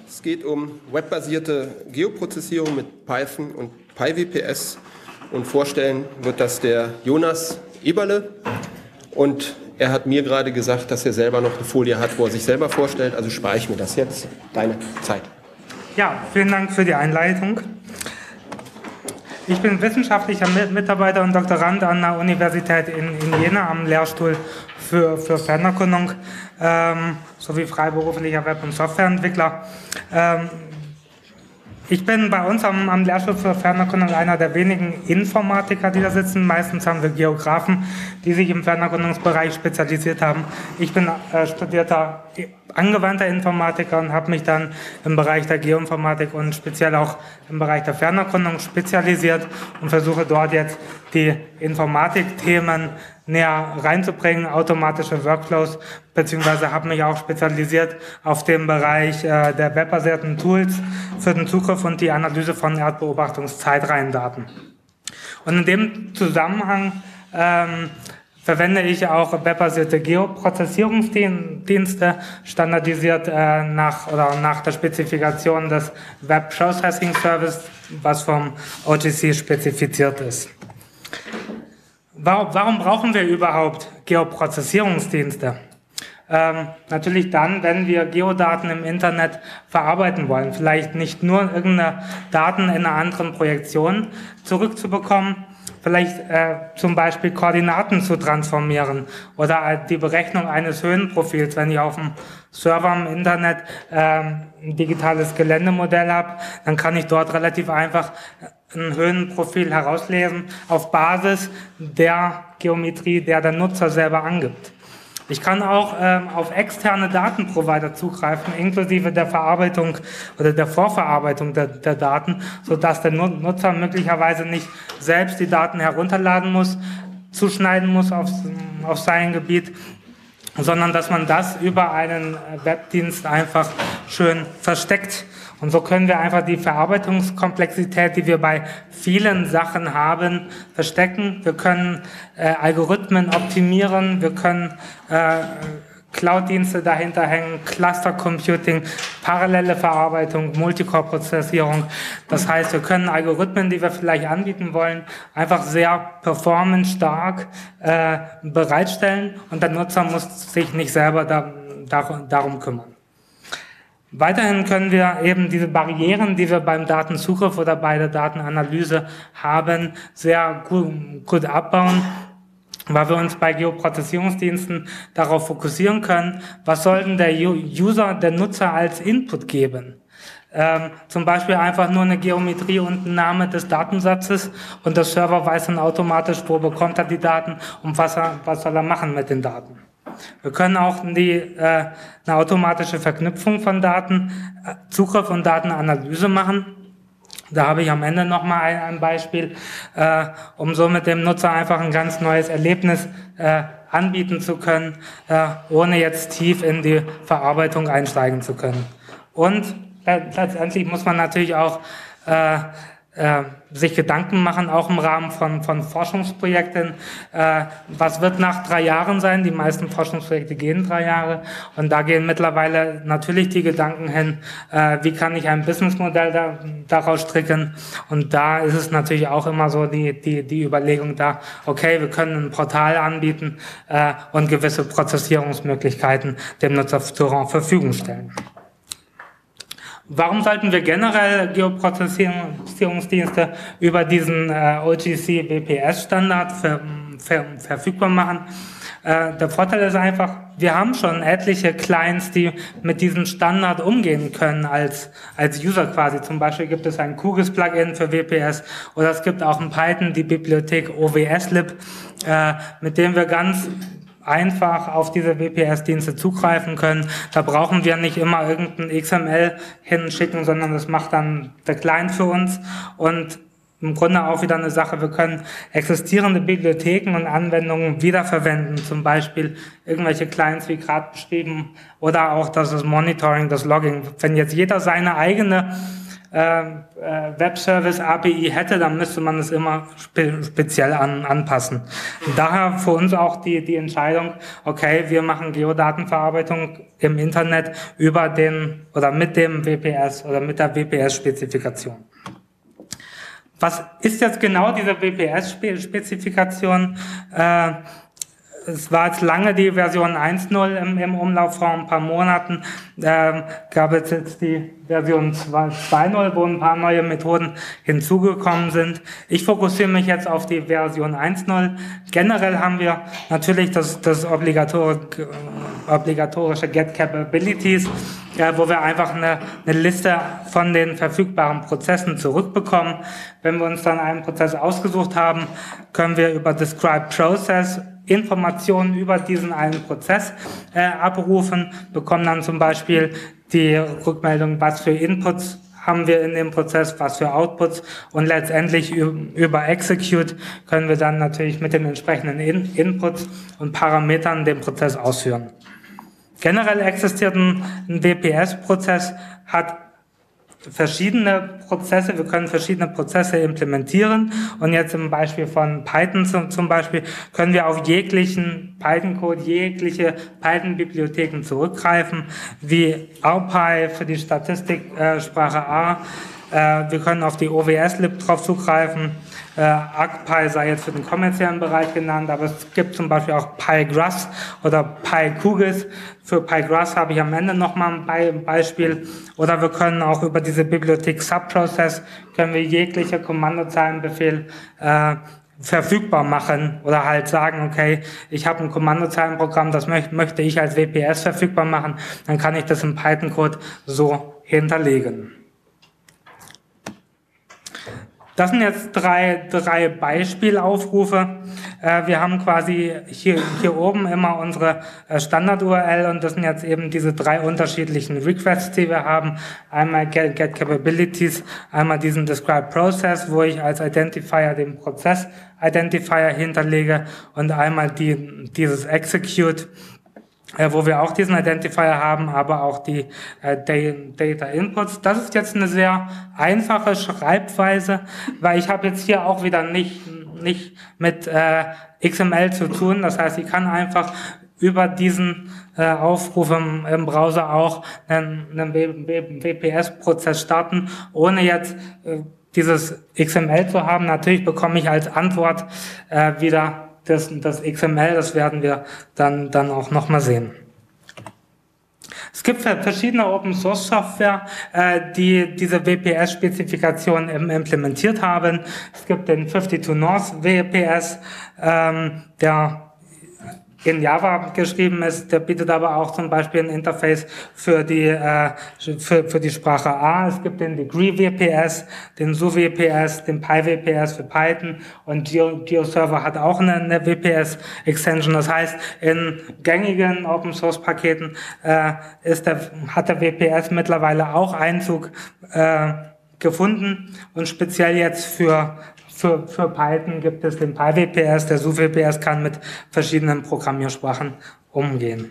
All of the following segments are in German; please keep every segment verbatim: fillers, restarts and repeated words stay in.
Es geht um webbasierte Geoprozessierung mit Python und PyWPS und vorstellen wird das der Jonas Eberle und er hat mir gerade gesagt, dass er selber noch eine Folie hat, wo er sich selber vorstellt, also spare ich mir das jetzt. Deine Zeit. Ja, vielen Dank für die Einleitung. Ich bin wissenschaftlicher Mitarbeiter und Doktorand an der Universität in, in Jena am Lehrstuhl für, für Fernerkundung ähm, sowie freiberuflicher Web- und Softwareentwickler. Ähm, ich bin bei uns am, am Lehrstuhl für Fernerkundung einer der wenigen Informatiker, die da sitzen. Meistens haben wir Geografen, die sich im Fernerkundungsbereich spezialisiert haben. Ich bin äh, studierter angewandter Informatiker und habe mich dann im Bereich der Geoinformatik und speziell auch im Bereich der Fernerkundung spezialisiert und versuche dort jetzt die Informatikthemen näher reinzubringen, automatische Workflows, beziehungsweise habe mich auch spezialisiert auf den Bereich äh, der webbasierten Tools für den Zugriff und die Analyse von Erdbeobachtungszeitreihendaten. Und in dem Zusammenhang ähm, verwende ich auch webbasierte Geoprozessierungsdienste, standardisiert äh, nach, oder nach der Spezifikation des Web Processing Service, was vom O G C spezifiziert ist. Warum, warum brauchen wir überhaupt Geoprozessierungsdienste? Ähm, natürlich dann, wenn wir Geodaten im Internet verarbeiten wollen. Vielleicht nicht nur irgendeine Daten in einer anderen Projektion zurückzubekommen, vielleicht äh, zum Beispiel Koordinaten zu transformieren oder äh, die Berechnung eines Höhenprofils, wenn ich auf dem Server im Internet äh, ein digitales Geländemodell habe, dann kann ich dort relativ einfach ein Höhenprofil herauslesen auf Basis der Geometrie, der der Nutzer selber angibt. Ich kann auch ähm, auf externe Datenprovider zugreifen, inklusive der Verarbeitung oder der Vorverarbeitung der, der Daten, sodass der Nutzer möglicherweise nicht selbst die Daten herunterladen muss, zuschneiden muss auf, auf sein Gebiet, sondern dass man das über einen Webdienst einfach schön versteckt. Und so können wir einfach die Verarbeitungskomplexität, die wir bei vielen Sachen haben, verstecken. Wir können äh, Algorithmen optimieren, wir können äh, Cloud-Dienste dahinter hängen, Cluster Computing, parallele Verarbeitung, Multicore-Prozessierung. Das heißt, wir können Algorithmen, die wir vielleicht anbieten wollen, einfach sehr performance-stark äh, bereitstellen und der Nutzer muss sich nicht selber da, da, darum kümmern. Weiterhin können wir eben diese Barrieren, die wir beim Datenzugriff oder bei der Datenanalyse haben, sehr gut, gut abbauen, weil wir uns bei Geoprozessierungsdiensten darauf fokussieren können, was soll denn der User, der Nutzer als Input geben. Ähm, zum Beispiel einfach nur eine Geometrie und ein Name des Datensatzes und der Server weiß dann automatisch, wo bekommt er die Daten und was, er, was soll er machen mit den Daten. Wir können auch die, äh, eine automatische Verknüpfung von Daten, äh, Zugriff und Datenanalyse machen. Da habe ich am Ende nochmal ein, ein Beispiel, äh, um so mit dem Nutzer einfach ein ganz neues Erlebnis äh, anbieten zu können, äh, ohne jetzt tief in die Verarbeitung einsteigen zu können. Und äh, letztendlich muss man natürlich auch äh, äh, sich Gedanken machen, auch im Rahmen von, von Forschungsprojekten. Äh, was wird nach drei Jahren sein? Die meisten Forschungsprojekte gehen drei Jahre. Und da gehen mittlerweile natürlich die Gedanken hin, äh, wie kann ich ein Businessmodell da, daraus stricken? Und da ist es natürlich auch immer so die, die, die Überlegung da, okay, wir können ein Portal anbieten äh, und gewisse Prozessierungsmöglichkeiten dem Nutzer zur Verfügung stellen. Warum sollten wir generell Geoprozessierungsdienste über diesen äh, O G C W P S-Standard ver, ver, verfügbar machen? Äh, der Vorteil ist einfach, wir haben schon etliche Clients, die mit diesem Standard umgehen können als, als User quasi. Zum Beispiel gibt es ein QGIS-Plugin für W P S oder es gibt auch in Python die Bibliothek O W S Lib, äh, mit dem wir ganz einfach auf diese W P S-Dienste zugreifen können. Da brauchen wir nicht immer irgendein X M L hinschicken, sondern das macht dann der Client für uns. Und im Grunde auch wieder eine Sache, wir können existierende Bibliotheken und Anwendungen wiederverwenden, zum Beispiel irgendwelche Clients wie gerade beschrieben oder auch das Monitoring, das Logging. Wenn jetzt jeder seine eigene äh, Web-Service A P I hätte, dann müsste man es immer spe speziell an, anpassen. Und daher für uns auch die, die Entscheidung, okay, wir machen Geodatenverarbeitung im Internet über den oder mit dem W P S oder mit der W P S-Spezifikation. Was ist jetzt genau diese W P S-Spezifikation? Äh, Es war jetzt lange die Version eins Punkt null im, im Umlauf, vor ein paar Monaten äh, gab es jetzt die Version zwei Punkt null, wo ein paar neue Methoden hinzugekommen sind. Ich fokussiere mich jetzt auf die Version eins Punkt null. Generell haben wir natürlich das, das obligator, obligatorische Get Capabilities, äh, wo wir einfach eine, eine Liste von den verfügbaren Prozessen zurückbekommen. Wenn wir uns dann einen Prozess ausgesucht haben, können wir über Describe Process Informationen über diesen einen Prozess äh, abrufen, bekommen dann zum Beispiel die Rückmeldung, was für Inputs haben wir in dem Prozess, was für Outputs, und letztendlich über Execute können wir dann natürlich mit den entsprechenden In Inputs und Parametern den Prozess ausführen. Generell existiert ein, ein W P S-Prozess, hat verschiedene Prozesse, wir können verschiedene Prozesse implementieren, und jetzt im Beispiel von Python zum, zum Beispiel können wir auf jeglichen Python-Code, jegliche Python-Bibliotheken zurückgreifen, wie AuPy für die Statistiksprache äh, A. Äh, wir können auf die O W S-Lib drauf zugreifen. Äh, ArcPy sei jetzt für den kommerziellen Bereich genannt, aber es gibt zum Beispiel auch PyGrass oder PyQgis. Für PyGrass habe ich am Ende nochmal ein Beispiel. Oder wir können auch über diese Bibliothek Subprocess können wir jegliche Kommandozeilenbefehl äh, verfügbar machen oder halt sagen, okay, ich habe ein Kommandozeilenprogramm, das möcht, möchte ich als W P S verfügbar machen, dann kann ich das im Python-Code so hinterlegen. Das sind jetzt drei, drei Beispielaufrufe. Äh, wir haben quasi hier, hier oben immer unsere äh, Standard-U R L, und das sind jetzt eben diese drei unterschiedlichen Requests, die wir haben. Einmal Get, Get Capabilities, einmal diesen Describe Process, wo ich als Identifier den Prozess Identifier hinterlege, und einmal die, dieses Execute, Äh, wo wir auch diesen Identifier haben, aber auch die äh, Data Inputs. Das ist jetzt eine sehr einfache Schreibweise, weil ich habe jetzt hier auch wieder nicht, nicht mit äh, X M L zu tun. Das heißt, ich kann einfach über diesen äh, Aufruf im, im Browser auch einen, einen W P S-Prozess starten, ohne jetzt äh, dieses X M L zu haben. Natürlich bekomme ich als Antwort äh, wieder Das, das X M L, das werden wir dann, dann auch nochmal sehen. Es gibt verschiedene Open-Source-Software, äh, die diese W P S-Spezifikation implementiert haben. Es gibt den fünfundfünfzig North W P S, ähm, der in Java geschrieben ist, der bietet aber auch zum Beispiel ein Interface für die äh, für, für die Sprache A. Es gibt den Degree W P S, den S U W P S, den PyW P S für Python, und Geo, GeoServer hat auch eine, eine W P S-Extension. Das heißt, in gängigen Open-Source-Paketen äh, ist der, hat der W P S mittlerweile auch Einzug äh, gefunden, und speziell jetzt für Für, für Python gibt es den PyW P S, der S U W P S kann mit verschiedenen Programmiersprachen umgehen.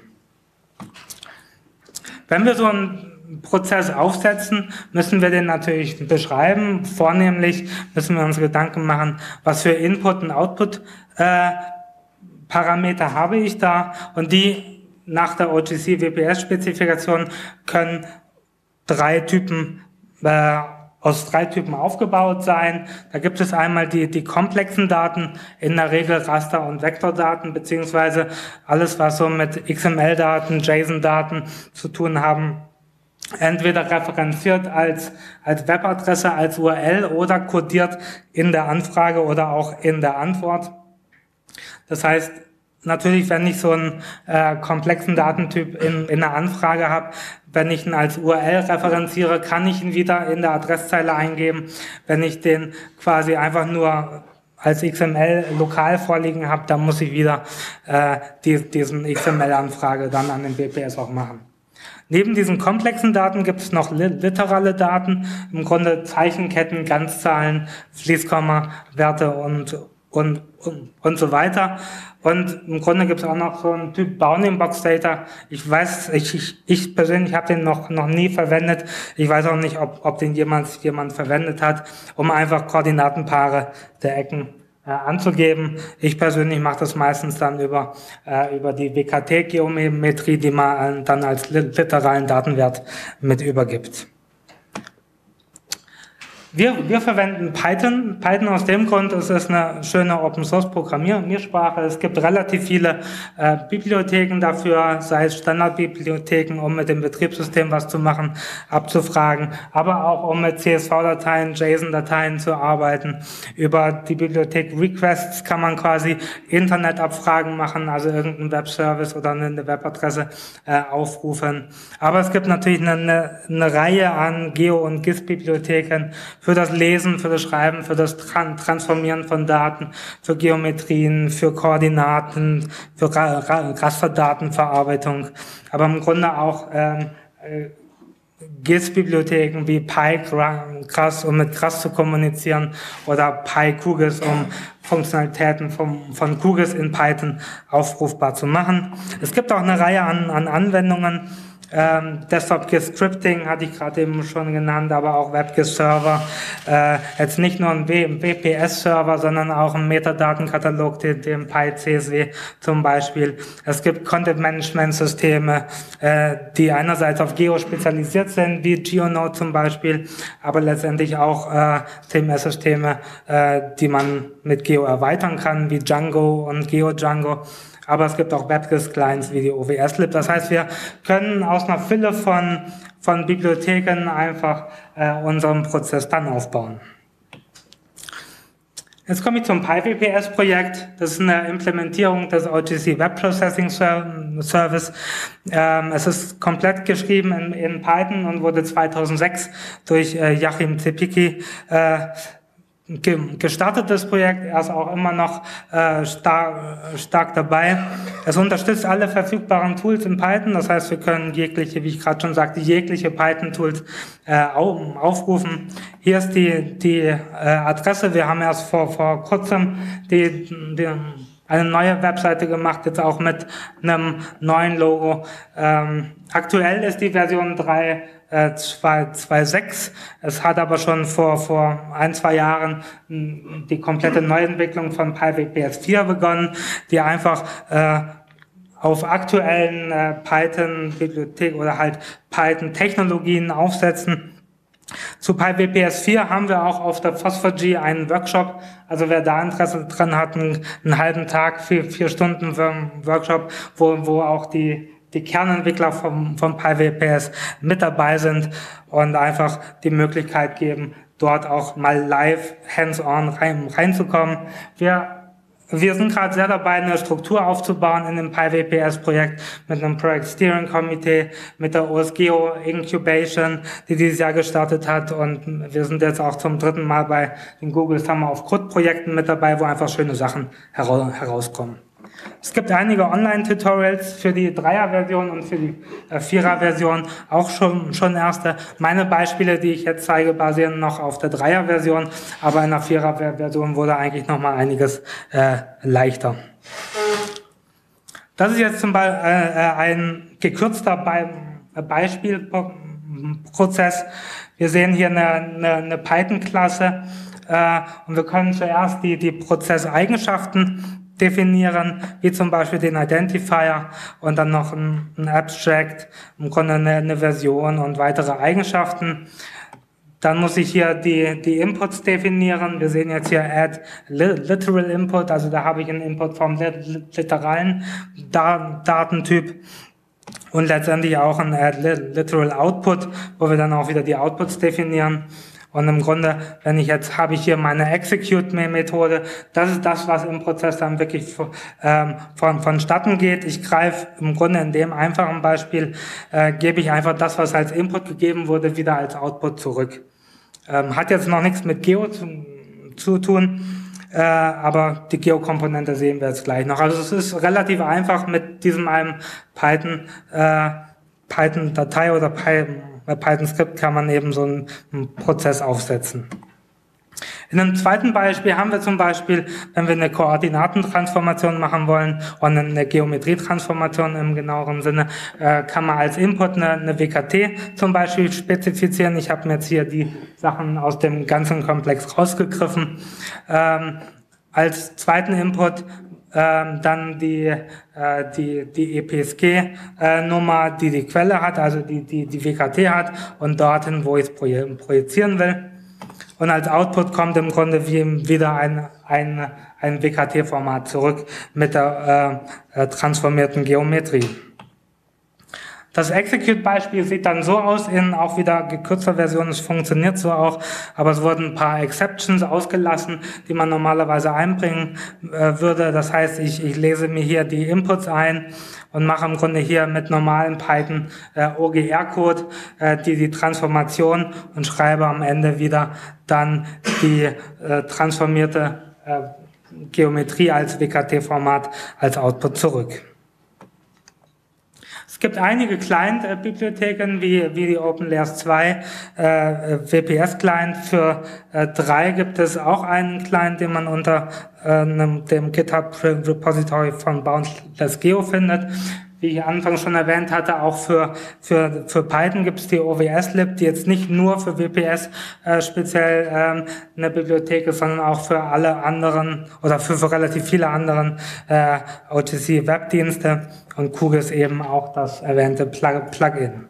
Wenn wir so einen Prozess aufsetzen, müssen wir den natürlich beschreiben. Vornehmlich müssen wir uns Gedanken machen, was für Input- und Output-Parameter äh, habe ich da, und die nach der O G C W P S-Spezifikation können drei Typen äh, aus drei Typen aufgebaut sein. Da gibt es einmal die, die komplexen Daten, in der Regel Raster- und Vektordaten, beziehungsweise alles, was so mit X M L-Daten, JSON-Daten zu tun haben, entweder referenziert als, als Webadresse, als U R L oder kodiert in der Anfrage oder auch in der Antwort. Das heißt, natürlich, wenn ich so einen äh, komplexen Datentyp in, in der Anfrage habe, wenn ich ihn als U R L referenziere, kann ich ihn wieder in der Adresszeile eingeben. Wenn ich den quasi einfach nur als X M L lokal vorliegen habe, dann muss ich wieder äh, die, diesen X M L-Anfrage dann an den W P S auch machen. Neben diesen komplexen Daten gibt es noch literale Daten, im Grunde Zeichenketten, Ganzzahlen, Fließkomma, Werte und und, und, und so weiter. Und im Grunde gibt es auch noch so einen Typ Bounding Box Data. Ich weiß, ich, ich, ich persönlich habe den noch, noch nie verwendet. Ich weiß auch nicht, ob, ob den jemand, jemand verwendet hat, um einfach Koordinatenpaare der Ecken äh, anzugeben. Ich persönlich mache das meistens dann über, äh, über die W K T-Geometrie, die man äh, dann als literalen Datenwert mit übergibt. Wir, wir verwenden Python. Python aus dem Grund, es ist eine schöne Open-Source-Programmiersprache. Es gibt relativ viele äh, Bibliotheken dafür, sei es Standardbibliotheken, um mit dem Betriebssystem was zu machen, abzufragen, aber auch um mit C S V-Dateien, JSON-Dateien zu arbeiten. Über die Bibliothek Requests kann man quasi Internetabfragen machen, also irgendeinen Webservice oder eine Webadresse äh, aufrufen. Aber es gibt natürlich eine, eine, eine Reihe an Geo- und G I S-Bibliotheken, für das Lesen, für das Schreiben, für das Transformieren von Daten, für Geometrien, für Koordinaten, für Rasterdatenverarbeitung, aber im Grunde auch ähm, G I S-Bibliotheken wie PyCRAS, um mit CRAS zu kommunizieren, oder PyQGIS, um Funktionalitäten vom, von QGIS in Python aufrufbar zu machen. Es gibt auch eine Reihe an, an Anwendungen. Ähm, Desktop-G I S-Scripting hatte ich gerade eben schon genannt, aber auch WebGIS-Server. Äh, jetzt nicht nur ein W P S-Server, sondern auch ein Metadatenkatalog, den, den PyCSW zum Beispiel. Es gibt Content-Management-Systeme, äh, die einerseits auf Geo spezialisiert sind, wie GeoNode zum Beispiel, aber letztendlich auch äh, C M S-Systeme, äh, die man mit Geo erweitern kann, wie Django und GeoDjango. Aber es gibt auch WebGIS-Clients wie die O W S Lib. Das heißt, wir können aus einer Fülle von, von Bibliotheken einfach äh, unseren Prozess dann aufbauen. Jetzt komme ich zum PyVPS-Projekt. Das ist eine Implementierung des O G C Web Processing Service. Ähm, es ist komplett geschrieben in, in Python und wurde zweitausendsechs durch äh, Joachim Zepicki äh, gestartet, das Projekt. Er ist auch immer noch äh, stark, stark dabei. Es unterstützt alle verfügbaren Tools in Python. Das heißt, wir können jegliche, wie ich gerade schon sagte, jegliche Python-Tools äh, aufrufen. Hier ist die, die äh, Adresse. Wir haben erst vor, vor kurzem die, die eine neue Webseite gemacht, jetzt auch mit einem neuen Logo. Ähm, aktuell ist die Version drei zwei Punkt sechs. Es hat aber schon vor, vor ein, zwei Jahren die komplette Neuentwicklung von PyVPS vier begonnen, die einfach äh, auf aktuellen äh, Python-Bibliothek oder halt Python-Technologien aufsetzen. Zu PyVPS vier haben wir auch auf der Phosphor G einen Workshop. Also wer da Interesse dran hat, einen, einen halben Tag, vier, vier Stunden für einen Workshop, wo, wo auch die die Kernentwickler vom, vom PyVPS mit dabei sind und einfach die Möglichkeit geben, dort auch mal live, hands-on rein, reinzukommen. Wir Wir sind gerade sehr dabei, eine Struktur aufzubauen in dem PyVPS-Projekt mit einem Project Steering Committee, mit der O S Geo Incubation, die dieses Jahr gestartet hat, und wir sind jetzt auch zum dritten Mal bei den Google Summer of Code-Projekten mit dabei, wo einfach schöne Sachen herauskommen. Es gibt einige Online-Tutorials für die Dreier-Version und für die äh, Vierer-Version, auch schon, schon erste. Meine Beispiele, die ich jetzt zeige, basieren noch auf der Dreier-Version, aber in der Vierer-Version wurde eigentlich noch mal einiges äh, leichter. Das ist jetzt zum Beispiel äh, ein gekürzter Be Beispielprozess. Wir sehen hier eine, eine, eine Python-Klasse äh, und wir können zuerst die, die Prozesseigenschaften definieren, wie zum Beispiel den Identifier und dann noch ein, ein Abstract, im Grunde eine, eine Version und weitere Eigenschaften. Dann muss ich hier die, die Inputs definieren. Wir sehen jetzt hier Add Literal Input, also da habe ich einen Input vom literalen Datentyp und letztendlich auch ein Add Literal Output, wo wir dann auch wieder die Outputs definieren. Und im Grunde, wenn ich jetzt, habe ich hier meine Execute-Methode, das ist das, was im Prozess dann wirklich ähm, von, vonstatten geht. Ich greife im Grunde in dem einfachen Beispiel, äh, gebe ich einfach das, was als Input gegeben wurde, wieder als Output zurück. Ähm, hat jetzt noch nichts mit Geo zu, zu tun, äh, aber die Geo-Komponente sehen wir jetzt gleich noch. Also es ist relativ einfach mit diesem einem Python, äh, Python-Datei oder Python Bei Python Script kann man eben so einen, einen Prozess aufsetzen. In einem zweiten Beispiel haben wir zum Beispiel, wenn wir eine Koordinatentransformation machen wollen und eine Geometrietransformation im genaueren Sinne, äh, kann man als Input eine, eine W K T zum Beispiel spezifizieren. Ich habe mir jetzt hier die Sachen aus dem ganzen Komplex rausgegriffen. Ähm, als zweiten Input ähm, dann die, äh, die, die E P S G-Nummer, äh, die die Quelle hat, also die, die, die W K T hat und dorthin, wo ich es projizieren will. Und als Output kommt im Grunde wie wieder ein, ein, ein W K T-Format zurück mit der äh, transformierten Geometrie. Das Execute-Beispiel sieht dann so aus, in auch wieder gekürzter Version, es funktioniert so auch, aber es wurden ein paar Exceptions ausgelassen, die man normalerweise einbringen äh, würde. Das heißt, ich, ich lese mir hier die Inputs ein und mache im Grunde hier mit normalen Python äh, O G R-Code äh, die, die Transformation und schreibe am Ende wieder dann die äh, transformierte äh, Geometrie als W K T-Format als Output zurück. Es gibt einige Client-Bibliotheken wie, wie die OpenLayers zwei äh, W P S-Client. Für äh, drei gibt es auch einen Client, den man unter äh, dem GitHub-Repository von Boundless Geo findet. Wie ich anfangs schon erwähnt hatte, auch für, für, für Python gibt es die O W S-Lib, die jetzt nicht nur für W P S äh, speziell ähm, eine Bibliothek ist, sondern auch für alle anderen oder für, für relativ viele anderen äh, O T C-Webdienste und QGIS eben auch das erwähnte Plug- Plugin.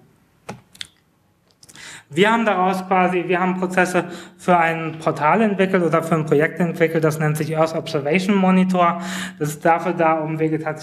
Wir haben daraus quasi, wir haben Prozesse für ein Portal entwickelt oder für ein Projekt entwickelt, das nennt sich Earth Observation Monitor. Das ist dafür da, um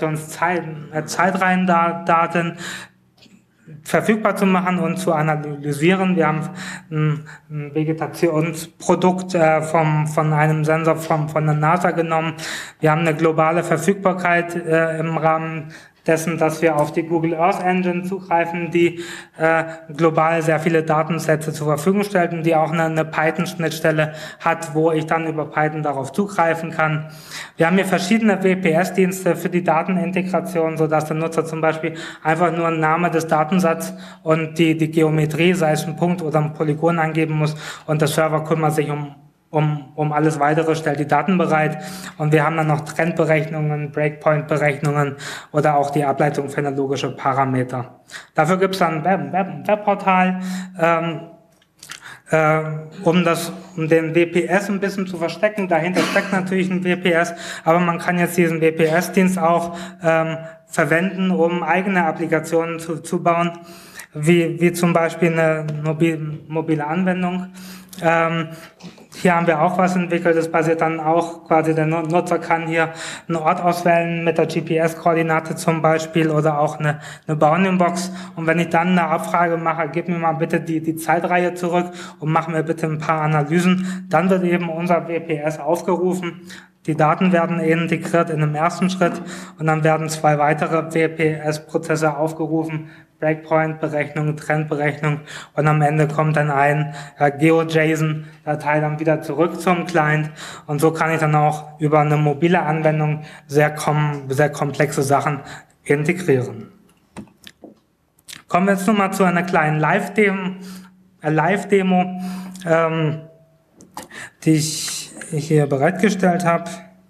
Vegetationszeitreihendaten verfügbar zu machen und zu analysieren. Wir haben ein, ein Vegetationsprodukt äh, vom, von einem Sensor vom, von der NASA genommen. Wir haben eine globale Verfügbarkeit äh, im Rahmen dessen, dass wir auf die Google Earth Engine zugreifen, die äh, global sehr viele Datensätze zur Verfügung stellt und die auch eine, eine Python-Schnittstelle hat, wo ich dann über Python darauf zugreifen kann. Wir haben hier verschiedene W P S-Dienste für die Datenintegration, sodass der Nutzer zum Beispiel einfach nur einen Namen des Datensatzes und die, die Geometrie, sei es ein Punkt oder ein Polygon, angeben muss und der Server kümmert sich um Um, um alles Weitere, stellt die Daten bereit und wir haben dann noch Trendberechnungen, Breakpoint-Berechnungen oder auch die Ableitung phänologische Parameter. Dafür gibt es dann ein Web, Web, Webportal, ähm, äh, um, das, um den W P S ein bisschen zu verstecken. Dahinter steckt natürlich ein W P S, aber man kann jetzt diesen W P S-Dienst auch ähm, verwenden, um eigene Applikationen zu, zu bauen, wie, wie zum Beispiel eine mobil, mobile Anwendung. Ähm, Hier haben wir auch was entwickelt, das basiert dann auch quasi, der Nutzer kann hier einen Ort auswählen mit der G P S-Koordinate zum Beispiel oder auch eine, eine Bounding-Box und wenn ich dann eine Abfrage mache, gib mir mal bitte die, die Zeitreihe zurück und mach mir bitte ein paar Analysen, dann wird eben unser W P S aufgerufen. Die Daten werden integriert in einem ersten Schritt und dann werden zwei weitere W P S-Prozesse aufgerufen, Breakpoint-Berechnung, Trendberechnung und am Ende kommt dann ein äh, GeoJSON-Datei dann wieder zurück zum Client und so kann ich dann auch über eine mobile Anwendung sehr, kom sehr komplexe Sachen integrieren. Kommen wir jetzt nochmal zu einer kleinen Live-Demo, äh, Live-Demo ähm, die ich hier bereitgestellt habe.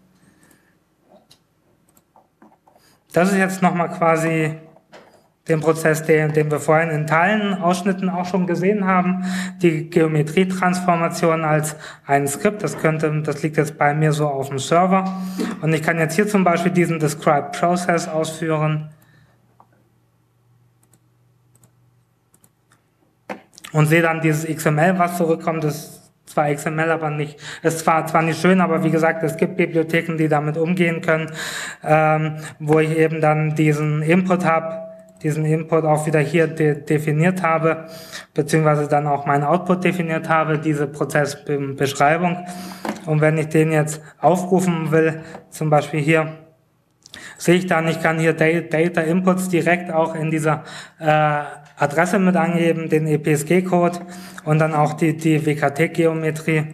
Das ist jetzt nochmal quasi den Prozess, den, den wir vorhin in Teilen, Ausschnitten auch schon gesehen haben, die Geometrietransformation als ein Skript, das könnte, das liegt jetzt bei mir so auf dem Server und ich kann jetzt hier zum Beispiel diesen Describe Process ausführen und sehe dann dieses X M L, was zurückkommt, das zwar X M L, aber nicht, es zwar zwar nicht schön, aber wie gesagt, es gibt Bibliotheken, die damit umgehen können, ähm, wo ich eben dann diesen Input habe, diesen Input auch wieder hier de definiert habe, beziehungsweise dann auch meinen Output definiert habe, diese Prozessbeschreibung. Und wenn ich den jetzt aufrufen will, zum Beispiel hier, sehe ich dann, ich kann hier Data Inputs direkt auch in dieser äh, Adresse mit angeben, den E P S G-Code und dann auch die, die W K T-Geometrie.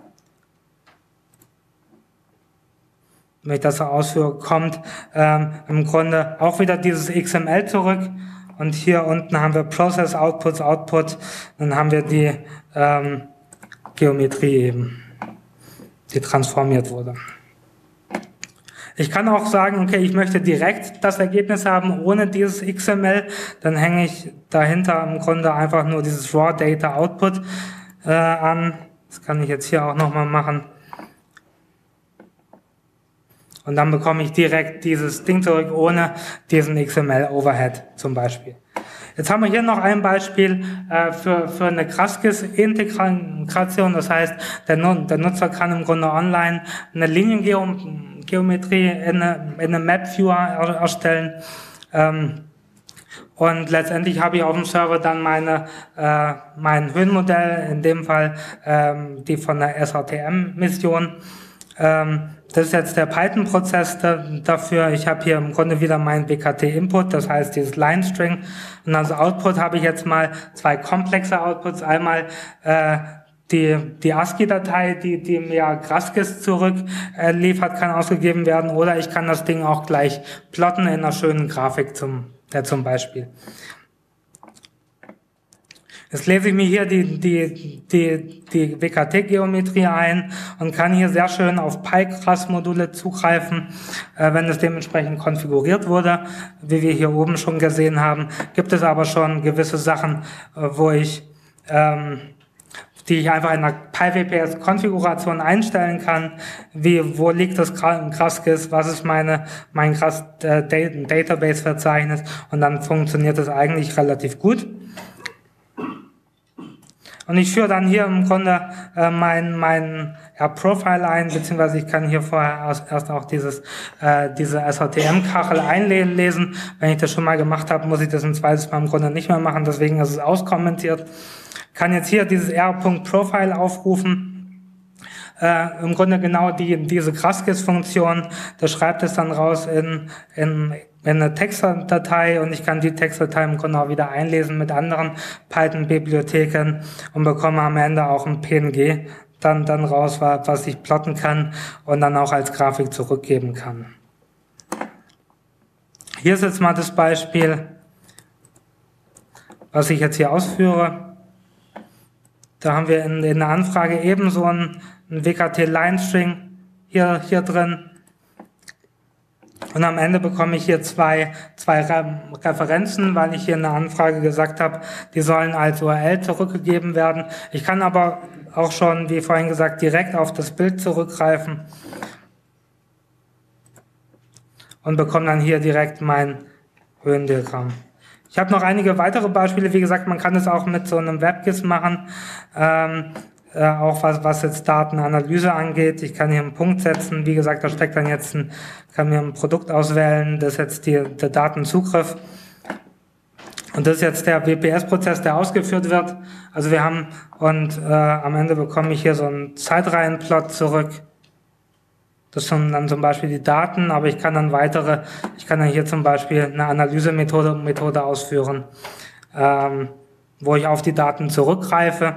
Wenn ich das so ausführe, kommt ähm, im Grunde auch wieder dieses X M L zurück und hier unten haben wir Process Outputs, Output, dann haben wir die ähm, Geometrie eben. die transformiert wurde. Ich kann auch sagen, okay, ich möchte direkt das Ergebnis haben, ohne dieses X M L. Dann hänge ich dahinter im Grunde einfach nur dieses Raw Data Output äh, an. Das kann ich jetzt hier auch nochmal machen. Und dann bekomme ich direkt dieses Ding zurück, ohne diesen X M L-Overhead zum Beispiel. Jetzt haben wir hier noch ein Beispiel äh, für, für eine Graskis-Integration. Das heißt, der, der Nutzer kann im Grunde online eine Liniengeometrie in eine, in eine Map-Viewer erstellen. Ähm, und letztendlich habe ich auf dem Server dann meine, äh, mein Höhenmodell, in dem Fall ähm, die von der S R T M-Mission. Ähm, Das ist jetzt der Python-Prozess da, dafür. Ich habe hier im Grunde wieder meinen W K T-Input, das heißt dieses Line-String. Und als Output habe ich jetzt mal zwei komplexe Outputs. Einmal äh, die, die ASCII-Datei, die, die mir Graskis zurückliefert, äh, kann ausgegeben werden. Oder ich kann das Ding auch gleich plotten in einer schönen Grafik zum, äh, zum Beispiel. Jetzt lese ich mir hier die, die, die, die W K T-Geometrie ein und kann hier sehr schön auf PyGras-Module zugreifen, äh, wenn es dementsprechend konfiguriert wurde. Wie wir hier oben schon gesehen haben, gibt es aber schon gewisse Sachen, äh, wo ich, ähm, die ich einfach in einer PyWPS-Konfiguration einstellen kann, wie, wo liegt das Graskis, was ist meine, mein Gras-Database-Verzeichnis, und dann funktioniert das eigentlich relativ gut. Und ich führe dann hier im Grunde äh, mein, mein ja, Profile ein, beziehungsweise ich kann hier vorher erst, erst auch dieses, äh, diese S R T M-Kachel einlesen. Wenn ich das schon mal gemacht habe, muss ich das ein zweites Mal im Grunde nicht mehr machen, deswegen ist es auskommentiert. Kann jetzt hier dieses R.Profile aufrufen. Äh, im Grunde genau die, diese Graskis-Funktion, das schreibt es dann raus in, in in eine Textdatei, und ich kann die Textdatei im Grunde auch wieder einlesen mit anderen Python-Bibliotheken und bekomme am Ende auch ein P N G dann, dann raus, was ich plotten kann und dann auch als Grafik zurückgeben kann. Hier ist jetzt mal das Beispiel, was ich jetzt hier ausführe. Da haben wir in, in der Anfrage ebenso einen, einen W K T-Line-String hier, hier drin. Und am Ende bekomme ich hier zwei, zwei Referenzen, weil ich hier in der Anfrage gesagt habe, die sollen als U R L zurückgegeben werden. Ich kann aber auch schon, wie vorhin gesagt, direkt auf das Bild zurückgreifen und bekomme dann hier direkt mein Höhendiagramm. Ich habe noch einige weitere Beispiele. Wie gesagt, man kann es auch mit so einem WebGIS machen. Ähm, Äh, auch was, was jetzt Datenanalyse angeht. Ich kann hier einen Punkt setzen. Wie gesagt, da steckt dann jetzt ein, kann mir ein Produkt auswählen. Das ist jetzt die, der Datenzugriff. Und das ist jetzt der W P S-Prozess, der ausgeführt wird. Also wir haben, und äh, am Ende bekomme ich hier so einen Zeitreihenplot zurück. Das sind dann zum Beispiel die Daten, aber ich kann dann weitere, ich kann dann hier zum Beispiel eine Analysemethode Methode ausführen, ähm, wo ich auf die Daten zurückgreife.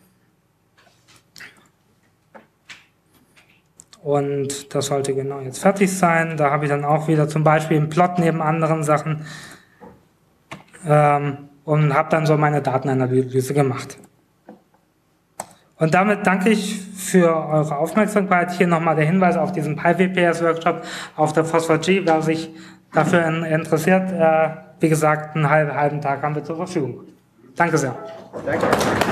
Und das sollte genau jetzt fertig sein. Da habe ich dann auch wieder zum Beispiel einen Plot neben anderen Sachen ähm, und habe dann so meine Datenanalyse gemacht. Und damit danke ich für eure Aufmerksamkeit. Hier nochmal der Hinweis auf diesen PyWPS-Workshop auf der Phosphor G. Wer sich dafür interessiert, äh, wie gesagt, einen halben, halben Tag haben wir zur Verfügung. Danke sehr. Danke.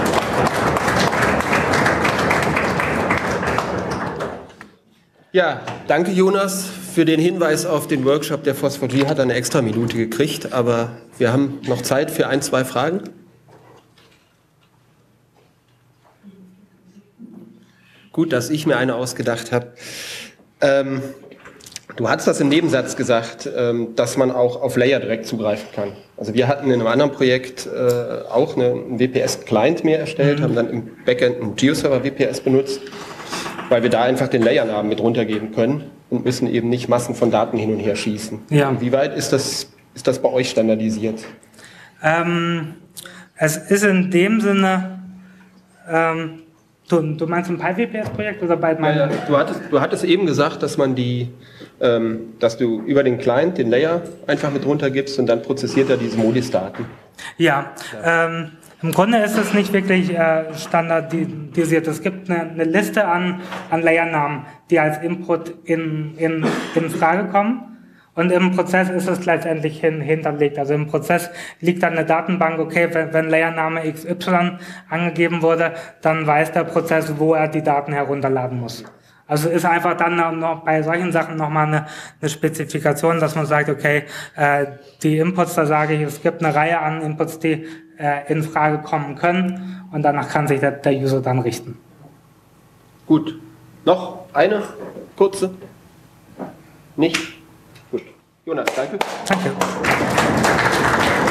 Ja, danke Jonas für den Hinweis auf den Workshop. Der Phosphor G hat eine extra Minute gekriegt, aber wir haben noch Zeit für ein, zwei Fragen. Gut, dass ich mir eine ausgedacht habe. Ähm, du hattest das im Nebensatz gesagt, ähm, dass man auch auf Layer direkt zugreifen kann. Also wir hatten in einem anderen Projekt äh, auch eine, einen W P S-Client mehr erstellt, mhm. haben dann im Backend einen GeoServer W P S benutzt, weil wir da einfach den Layernamen mit runtergeben können und müssen eben nicht Massen von Daten hin und her schießen. Ja. Inwieweit ist das, ist das bei euch standardisiert? Ähm, es ist in dem Sinne, ähm, du, du meinst ein PyWPS-Projekt oder bei meinem? Ja, ja. Du hattest, du hattest eben gesagt, dass man die, ähm, dass du über den Client den Layer einfach mit runtergibst und dann prozessiert er diese Modis-Daten. Ja, ja. Ähm, Im Grunde ist es nicht wirklich äh, standardisiert. Es gibt eine, eine Liste an, an Layernamen, die als Input in, in, in Frage kommen. Und im Prozess ist es letztendlich hin, hinterlegt. Also im Prozess liegt dann eine Datenbank, okay, wenn, wenn Layername X Y angegeben wurde, dann weiß der Prozess, wo er die Daten herunterladen muss. Also ist einfach dann noch bei solchen Sachen nochmal eine, eine Spezifikation, dass man sagt, okay, äh, die Inputs, da sage ich, es gibt eine Reihe an Inputs, die äh, in Frage kommen können und danach kann sich der, der User dann richten. Gut. Noch eine kurze? Nicht? Gut. Jonas, danke. Danke.